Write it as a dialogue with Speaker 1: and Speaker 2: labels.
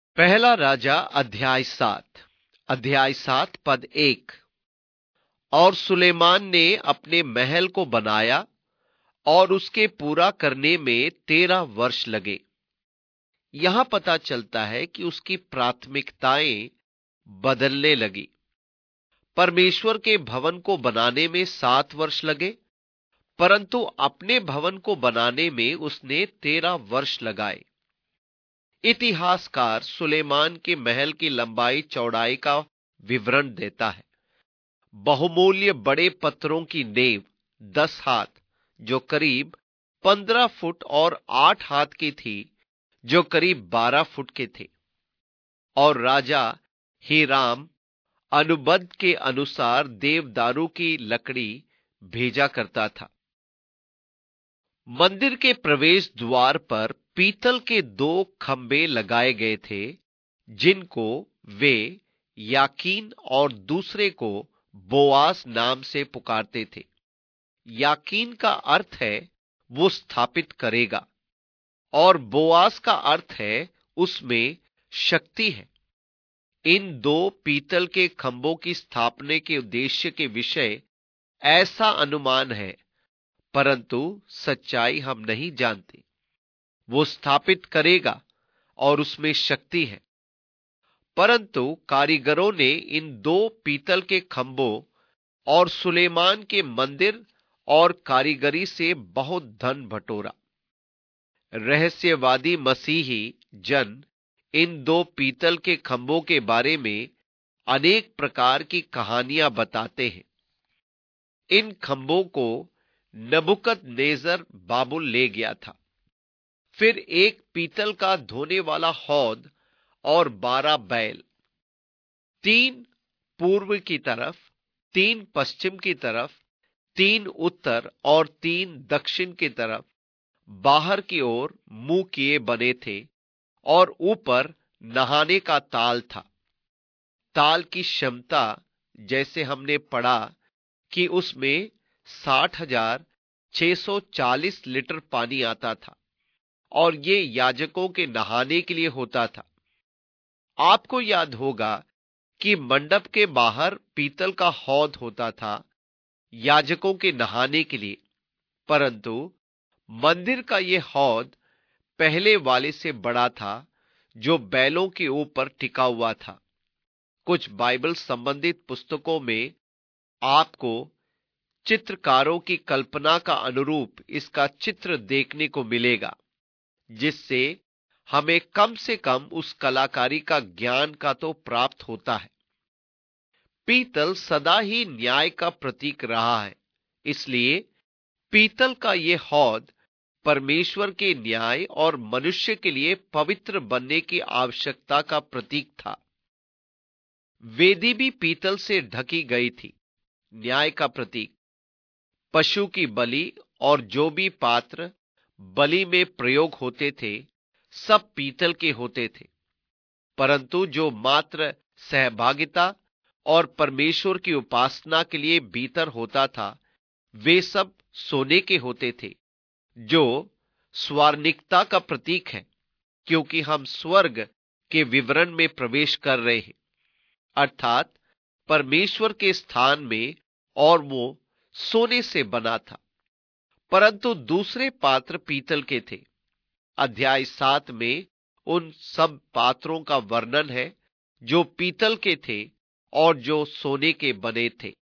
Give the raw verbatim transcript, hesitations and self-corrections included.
Speaker 1: पहला राजा अध्याय सात अध्याय सात पद एक। और सुलेमान ने अपने महल को बनाया और उसके पूरा करने में तेरह वर्ष लगे। यहां पता चलता है कि उसकी प्राथमिकताएं बदलने लगी। परमेश्वर के भवन को बनाने में सात वर्ष लगे, परंतु अपने भवन को बनाने में उसने तेरह वर्ष लगाए। इतिहासकार सुलेमान के महल की लंबाई चौड़ाई का विवरण देता है। बहुमूल्य बड़े पत्थरों की नेव दस हाथ, जो करीब पंद्रह फुट, और आठ हाथ की थी, जो करीब बारह फुट के थे। और राजा हीराम अनुबंध के अनुसार देवदारू की लकड़ी भेजा करता था। मंदिर के प्रवेश द्वार पर पीतल के दो खंबे लगाए गए थे, जिनको वे याकीन और दूसरे को बोआस नाम से पुकारते थे। याकीन का अर्थ है वो स्थापित करेगा, और बोआस का अर्थ है उसमें शक्ति है। इन दो पीतल के खंभों की स्थापना के उद्देश्य के विषय ऐसा अनुमान है, परंतु सच्चाई हम नहीं जानते। वो स्थापित करेगा और उसमें शक्ति है। परंतु कारीगरों ने इन दो पीतल के खंभों और सुलेमान के मंदिर और कारीगरी से बहुत धन बटोरा। रहस्यवादी मसीही जन इन दो पीतल के खंभों के बारे में अनेक प्रकार की कहानियां बताते हैं। इन खंभों को नबूकदनेस्सर बाबुल ले गया था। फिर एक पीतल का धोने वाला हौद और बारह बैल, तीन पूर्व की तरफ, तीन पश्चिम की तरफ, तीन उत्तर और तीन दक्षिण की तरफ बाहर की ओर मुंह किए बने थे, और ऊपर नहाने का ताल था। ताल की क्षमता, जैसे हमने पढ़ा कि उसमें साठ हजार छह सौ चालीस लीटर पानी आता था, और ये याजकों के नहाने के लिए होता था। आपको याद होगा कि मंडप के बाहर पीतल का हौद होता था याजकों के नहाने के लिए, परंतु मंदिर का यह हौद पहले वाले से बड़ा था, जो बैलों के ऊपर टिका हुआ था। कुछ बाइबल संबंधित पुस्तकों में आपको चित्रकारों की कल्पना का अनुरूप इसका चित्र देखने को मिलेगा, जिससे हमें कम से कम उस कलाकारी का ज्ञान का तो प्राप्त होता है। पीतल सदा ही न्याय का प्रतीक रहा है, इसलिए पीतल का यह हौद परमेश्वर के न्याय और मनुष्य के लिए पवित्र बनने की आवश्यकता का प्रतीक था। वेदी भी पीतल से ढकी गई थी, न्याय का प्रतीक। पशु की बलि और जो भी पात्र बलि में प्रयोग होते थे, सब पीतल के होते थे, परंतु जो मात्र सहभागिता और परमेश्वर की उपासना के लिए भीतर होता था, वे सब सोने के होते थे, जो स्वर्णिकता का प्रतीक है, क्योंकि हम स्वर्ग के विवरण में प्रवेश कर रहे हैं, अर्थात परमेश्वर के स्थान में, और वो सोने से बना था। परंतु दूसरे पात्र पीतल के थे। अध्याय सात में उन सब पात्रों का वर्णन है जो पीतल के थे और जो सोने के बने थे।